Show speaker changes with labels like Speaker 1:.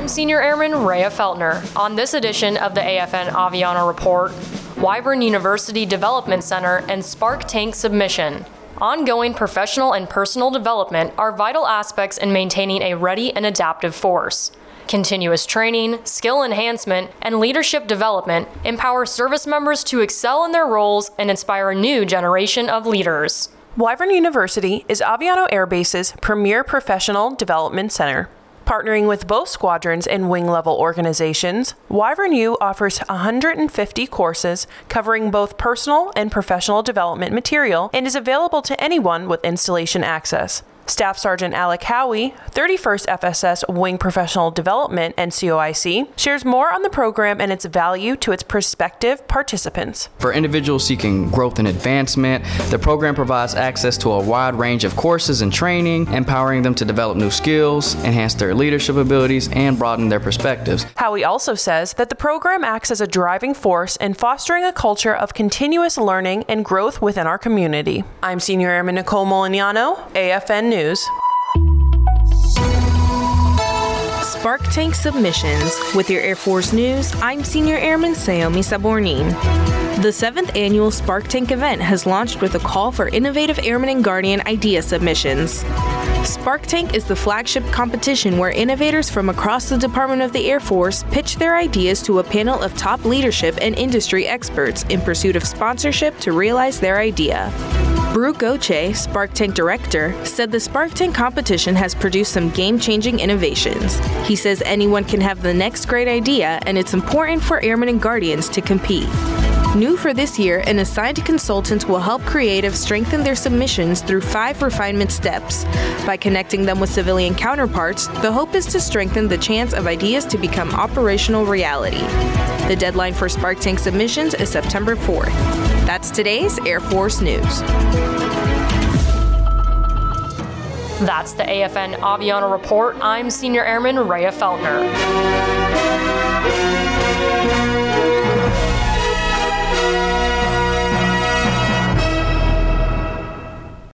Speaker 1: I'm Senior Airman Rhea Feltner. On this edition of the AFN Aviano Report, Wyvern University Development Center and Spark Tank submission. Ongoing professional and personal development are vital aspects in maintaining a ready and adaptive force. Continuous training, skill enhancement, and leadership development empower service members to excel in their roles and inspire a new generation of leaders.
Speaker 2: Wyvern University is Aviano Air Base's premier professional development center. Partnering with both squadrons and wing-level organizations, Wyvern U offers 150 courses covering both personal and professional development material and is available to anyone with installation access. Staff Sergeant Alec Howie, 31st FSS Wing Professional Development NCOIC, shares more on the program and its value to its prospective participants.
Speaker 3: For individuals seeking growth and advancement, the program provides access to a wide range of courses and training, empowering them to develop new skills, enhance their leadership abilities, and broaden their perspectives.
Speaker 2: Howie also says that the program acts as a driving force in fostering a culture of continuous learning and growth within our community. I'm Senior Airman Nicole Molignano, AFN News.
Speaker 4: Spark Tank submissions. With your Air Force News, I'm Senior Airman Sayomi Sabornin. The 7th annual Spark Tank event has launched with a call for innovative Airman and Guardian idea submissions. Spark Tank is the flagship competition where innovators from across the Department of the Air Force pitch their ideas to a panel of top leadership and industry experts in pursuit of sponsorship to realize their idea. Brooke Goche, Spark Tank director, said the Spark Tank competition has produced some game-changing innovations. He says anyone can have the next great idea, and it's important for airmen and guardians to compete. New for this year, an assigned consultant will help creatives strengthen their submissions through 5 refinement steps. By connecting them with civilian counterparts, the hope is to strengthen the chance of ideas to become operational reality. The deadline for Spark Tank submissions is September 4th. That's today's Air Force News.
Speaker 1: That's the AFN Aviano Report. I'm Senior Airman Rhea Feltner.